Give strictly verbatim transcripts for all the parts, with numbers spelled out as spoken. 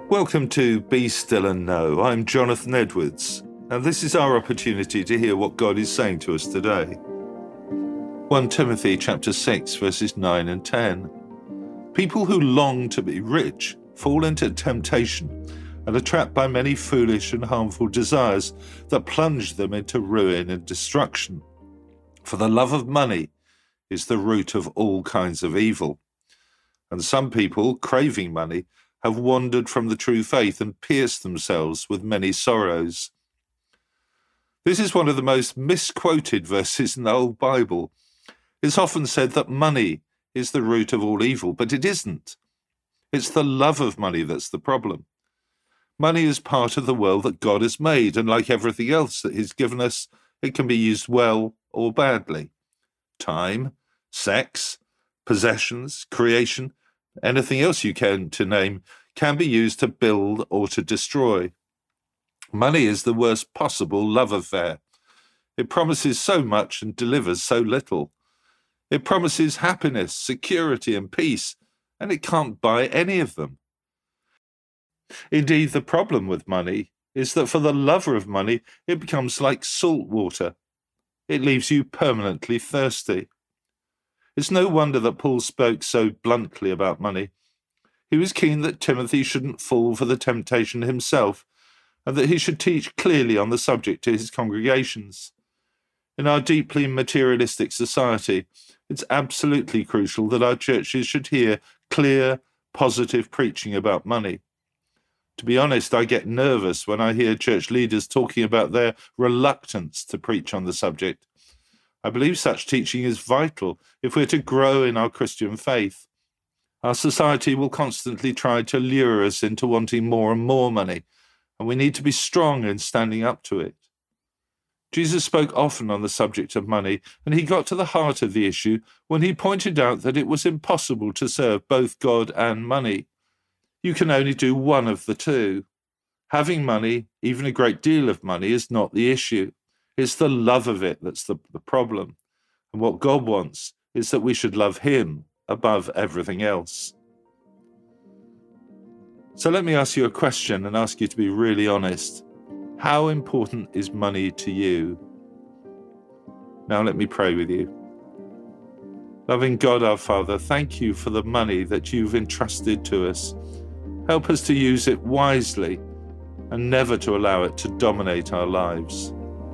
Welcome to Be Still and Know. I'm Jonathan Edwards, and this is our opportunity to hear what God is saying to us today. First Timothy chapter six, verses nine and ten. People who long to be rich fall into temptation and are trapped by many foolish and harmful desires that plunge them into ruin and destruction. For the love of money is the root of all kinds of evil. And some people, craving money, have wandered from the true faith and pierced themselves with many sorrows. This is one of the most misquoted verses in the whole Bible. It's often said that money is the root of all evil, but it isn't. It's the love of money that's the problem. Money is part of the world that God has made, and like everything else that He's given us, it can be used well or badly. Time, sex, possessions, creation, anything else you can to name can be used to build or to destroy. Money is the worst possible love affair. It promises so much and delivers so little. It promises happiness, security, and peace, and it can't buy any of them. Indeed, the problem with money is that for the lover of money, it becomes like salt water. It leaves you permanently thirsty. It's no wonder that Paul spoke so bluntly about money. He was keen that Timothy shouldn't fall for the temptation himself, and that he should teach clearly on the subject to his congregations. In our deeply materialistic society, it's absolutely crucial that our churches should hear clear, positive preaching about money. To be honest, I get nervous when I hear church leaders talking about their reluctance to preach on the subject. I believe such teaching is vital if we're to grow in our Christian faith. Our society will constantly try to lure us into wanting more and more money, and we need to be strong in standing up to it. Jesus spoke often on the subject of money, and he got to the heart of the issue when he pointed out that it was impossible to serve both God and money. You can only do one of the two. Having money, even a great deal of money, is not the issue. It's the love of it that's the, the problem. And what God wants is that we should love Him above everything else. So let me ask you a question and ask you to be really honest. How important is money to you? Now let me pray with you. Loving God our Father, thank you for the money that you've entrusted to us. Help us to use it wisely and never to allow it to dominate our lives.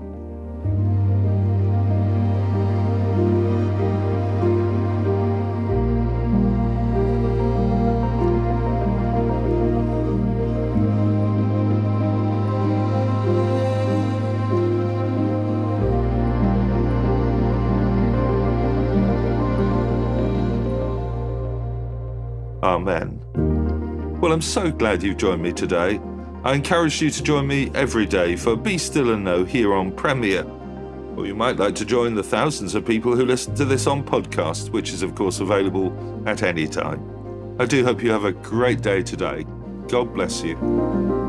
Amen. Well, I'm so glad you've joined me today. I encourage you to join me every day for Be Still and Know here on Premier. Or you might like to join the thousands of people who listen to this on podcast, which is of course available at any time. I do hope you have a great day today. God bless you.